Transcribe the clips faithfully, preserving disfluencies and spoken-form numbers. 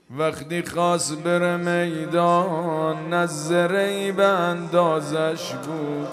وقتی خواست بره میدان نظره‌ای به اندازش بود.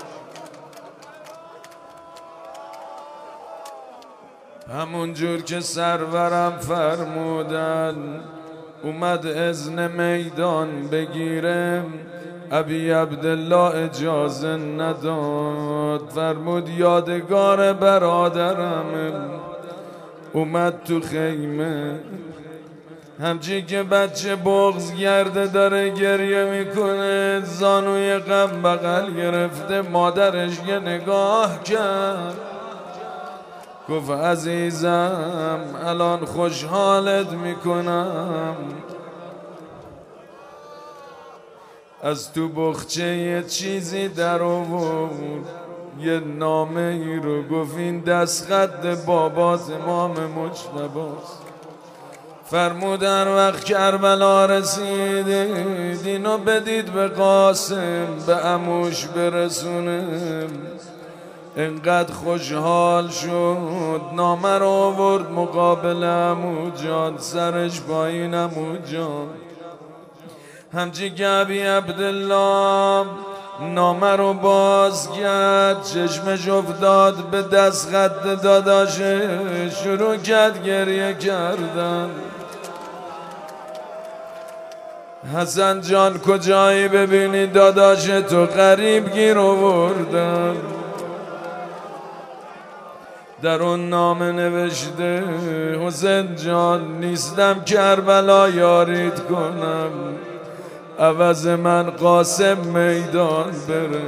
همون جور که سرورم فرمودن اومد اذن میدان بگیرم، ابی عبدالله اجازه نداد. فرمود یادگار برادرم اومد تو خیمه، همچی که بچه بغض گرده داره گریه میکنه، زانوی غم بغل گرفته، مادرش یه نگاه کرد گفت عزیزم الان خوشحالت میکنم. از تو بخچه یه چیزی در آورد، یه نامه ای رو گفت این دست خط بابات امام مجتباست. فرمودن وقت کربلا رسیدید اینو بدید به قاسم به عموش برسونم. انقدر خوشحال شد نامه رو آورد مقابل عمو جان، سرش پایین عمو جان. همچی که ابی عبدالله نامه رو باز کرد چشمش افتاد به دست خط داداشه، شروع کرد گریه کردن. حسن جان کجایی ببینی داداش تو غریب گیر آوردن. در اون نامه نوشته حسین جان نیستم کربلا یاریت کنم، عوض من قاسم میدان بره.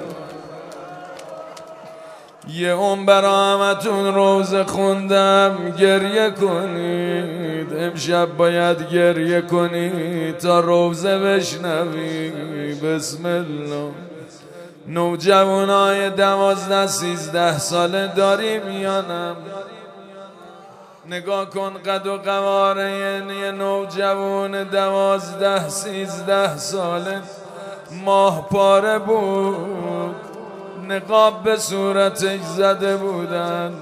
یه عمر برا همتون روزه خوندم گریه کنید، امشب باید گریه کنید تا روزه بشنوی. بسم الله. نوجوانای دوازده سیزده ساله داریم میانم، نگاه کن قد و قواره یه نوجوان دوازده سیزده ساله، ماه پاره بود، نقاب به صورتش زده بودن.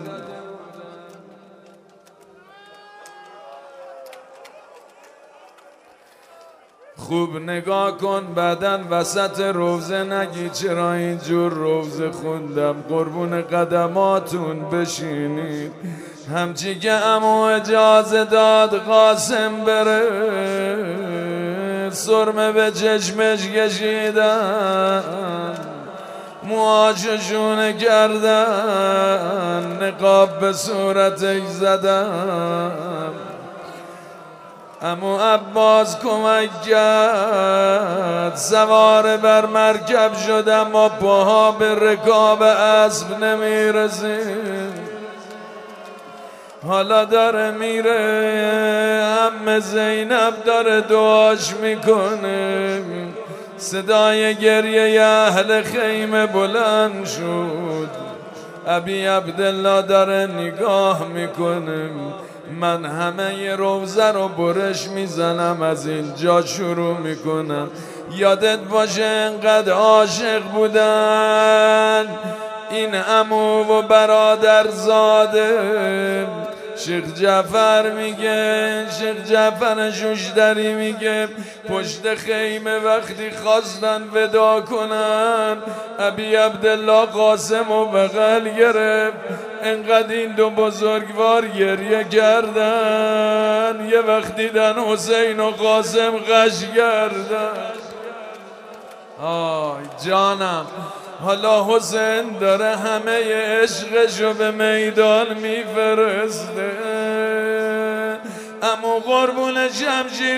خوب نگاه کن بعدن وسط روزه نگی چرا اینجور روزه خوندم. قربون قدماتون بشینید. همچی که عمو اجازه داد قاسم بره، سرمه به چشمش کشیدن، موهاشو کردن، نقاب به صورتش زدن. عمو عباس کمک کرد، سوار بر مرکب شدم ما پاها به رکاب اسب نمیرسیم. حالا داره میره عمه زینب داره دعاش میکنه، صدای گریه اهل خیمه بلند شد. ابی عبدالله داره نگاه میکنه، من همه ی روزه رو برش میزنم از اینجا شروع میکنم. یادت باشه انقدر عاشق بودن این عمو و برادر زاده. شیخ جعفر میگه، شیخ جعفر شوشتری میگه پشت خیمه وقتی خواستن ودا کنن ابی عبدالله قاسم و بغل گرفت، انقدر این دو بزرگوار گریه کردن. یه وقت دیدن حسین و قاسم غش کردن. آی جانم، حالا حسین داره همه عشقشو به میدان میفرسته. اما قربون شمشیر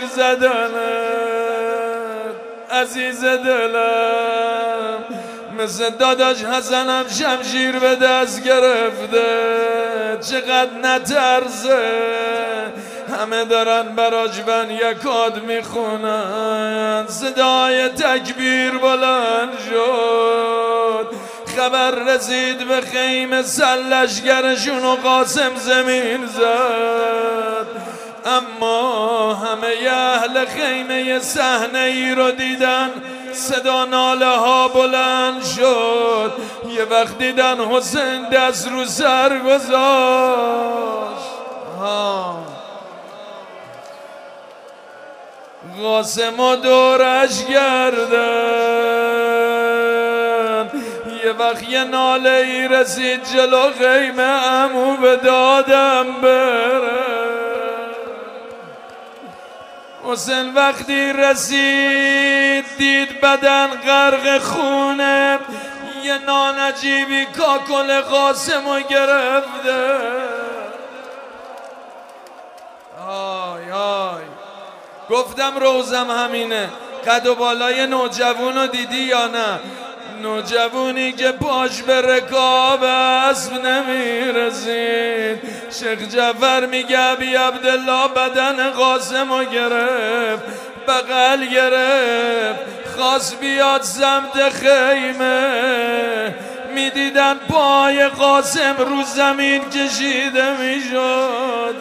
زدنت عزیز دلم، مثل داداش حسنم شمشیر به دست گرفته، چقدر نترسه. همه دارن براش بن یکاد میخونن، صدای تکبیر بلند شد. خبر رسید به خیمه سلشگرشون و قاسم زمین زد. اما همه اهل خیمه صحنه ای رو دیدن، صدا ناله ها بلند شد. یه وقت دیدن حسین دست رو سر گذاشت. ها قاسم و دورش گردن. یه وقت یه ناله ای رسید جلو خیمه عمو به دادم بره. حسین وقتی رسید دید بدن غرق خونه، یه نانجیبی کاکل قاسمو گرفته. آی آی گفتم روزم همینه. قد و بالای نوجوانو دیدی یا نه؟ نوجوانی که پاش به رکاب اسب نمیرسید. شیخ جعفر میگه ابی عبدالله بدن قاسمو گرفت، بغل گرفت، خواست بیاد سمت خیمه. میدیدن پای قاسم رو زمین کشیده میشد.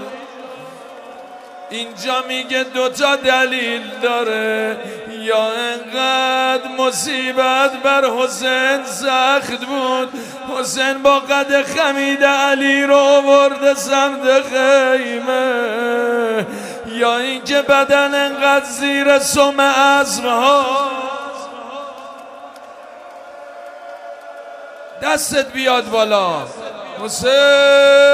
اینجا میگه دوتا دلیل داره، یا انقدر مصیبت بر حسین سخت بود حسین با قد خمید علی رو آورده سمت خیمه، یا اینکه بدن انقدر زیر سم اسبها. دستت بیاد بالا حسین.